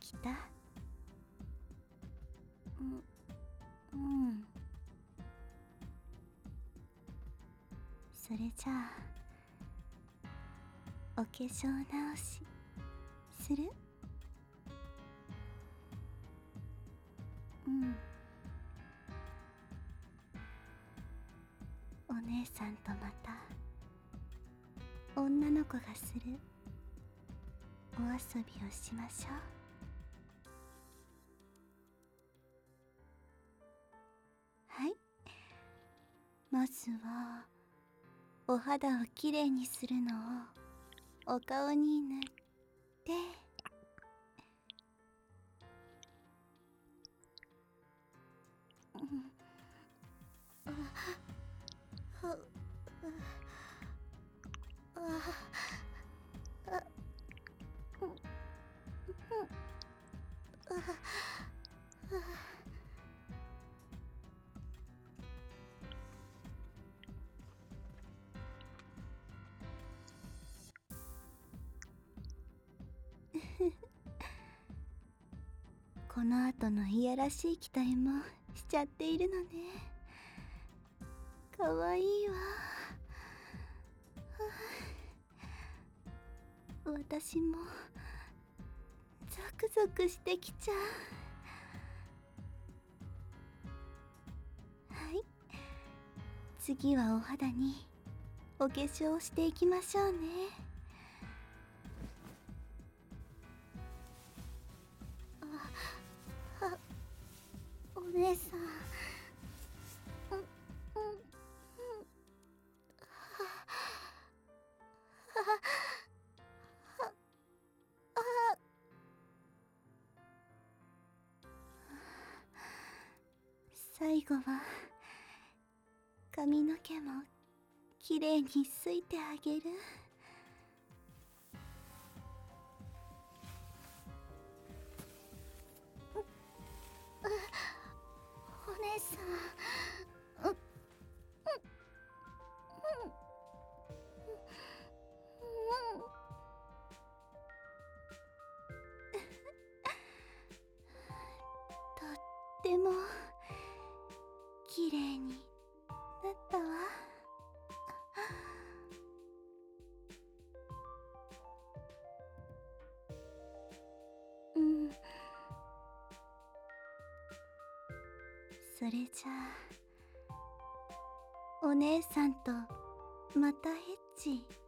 きた？うん。それじゃあ、お化粧直しする？うん。お姉さんとまた女の子がするお遊びをしましょう。はい。まずはお肌をきれいにするのをお顔に塗って、うん、あ、あ、あ、うん、うん、この後のいやらしい期待もしちゃっているのね。かわいいわ。私もゾクゾクしてきちゃう。はい、次はお肌にお化粧をしていきましょうね。あ、お姉さん。うん、うん、うん。最後は髪の毛もきれいにすいてあげる。お姉さん。うん、うん、とってもきれいになったわ。うん。それじゃあ、お姉さんとまたエッチ